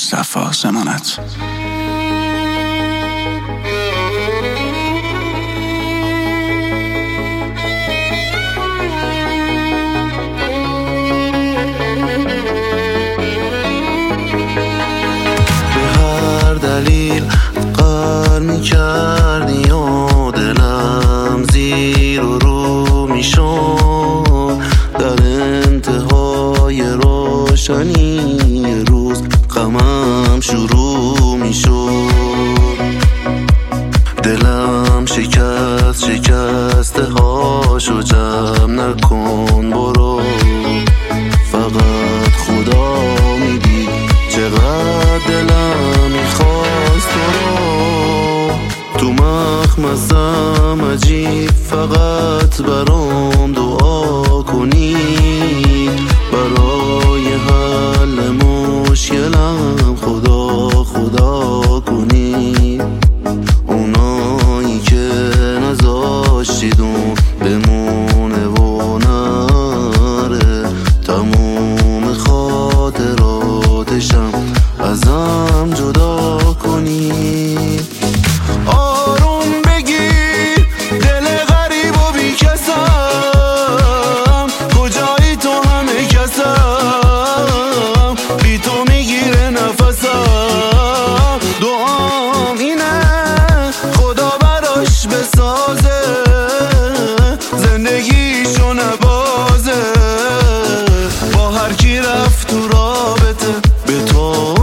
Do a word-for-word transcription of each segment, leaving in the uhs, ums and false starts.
مصطفی زمانت. دلیل قهر می‌کردی و دلم زیر و رو می‌شد. در انتهای روشنی روز غمم شروع می‌شد. دلم شکست شکسته هاشو جمع نکن برو، فقط خدا میدید چقدر دلم میخواست تو رو. تو مخمسم عجیب فقط برام دعا کنید، برای حل مشکلم خدا خدا کنید. اونایی که نذاشتیدون بمونه و نره، تموم خاطراتشم ازم جدا کنید. آروم بگیر دل غریب و بی کسم، کجایی تو همه کسم، بی تو میگیره نفسم. دعام اینه خدا براش بسازه، زندگیشو نبازه، با هر کی رفت تو رابطه به تو.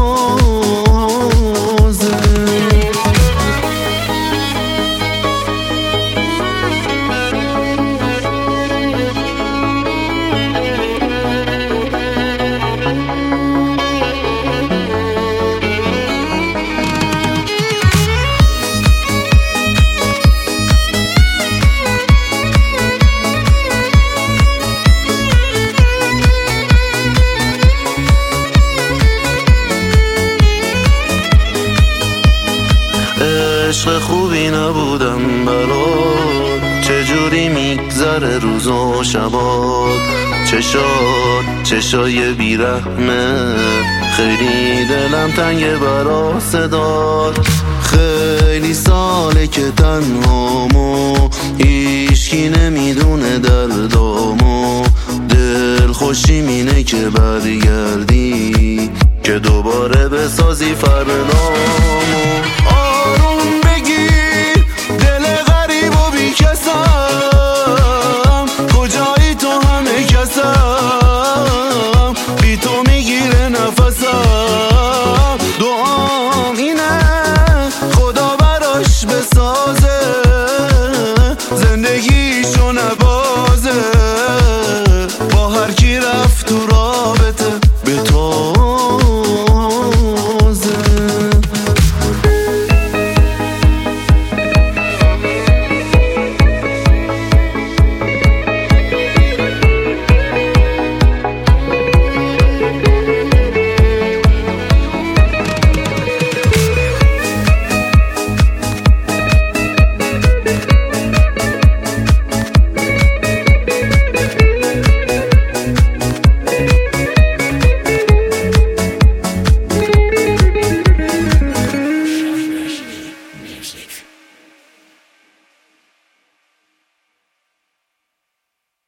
عشق خوبی نبودم برات، چجوری میگذره روز و شبات. چشات چشای بیرحمه، خیلی دلم تنگه برا صدات. خیلی ساله که تنهامو، هیچکی نمیدونه دردامو. دل خوشی مینه که برگردی، که دوباره بسازی فردا.